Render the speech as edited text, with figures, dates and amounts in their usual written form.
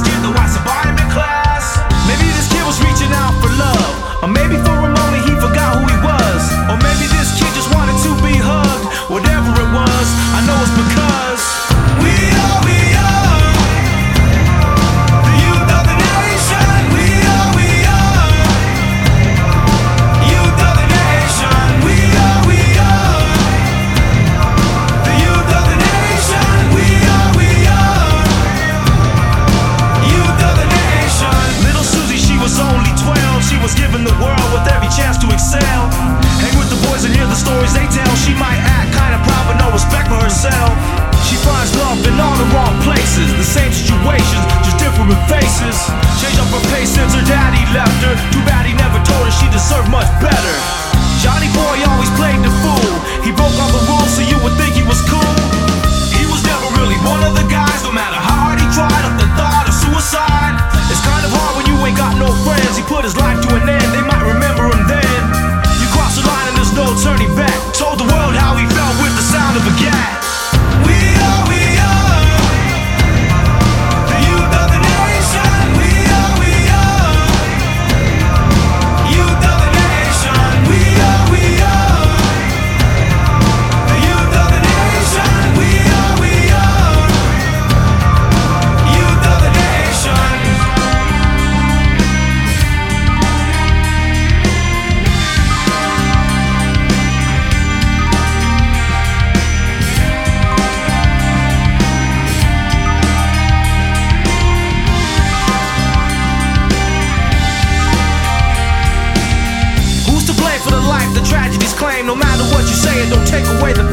kid that was a bottom in class. Maybe this kid was reaching out for love, or maybe for a moment he forgot who he was, or maybe this kid just wanted to be hugged. Whatever it was, I know it's because we are the youth of the nation. We are youth of the nation. We are the youth of the nation. We are youth of the nation. Little Susie, she was only 12. She was given the world with every chance to excel. Hang with the boys and hear the stories they tell. She might act kinda proud but no respect for herself. She finds love in all the wrong places, the same situations, just different faces. Changed up her pace since her daddy left her. Too bad he never told her she deserved much better. Johnny boy always played the fool. He broke all the rules so you would think he was cool. He was never really one of the guys, no matter how hard he tried. Up the thought of suicide. It's kind of hard when you ain't got no friends. He put his life to an end, they might remember him then. You cross the line and there's no turning back. Told the world how he felt with the sound of a gat. We are the youth of the nation. We are youth of the nation. We are the youth of the nation. We are youth of the nation. Who's to blame for the life the tragedies claim? No matter what you say, it don't take away the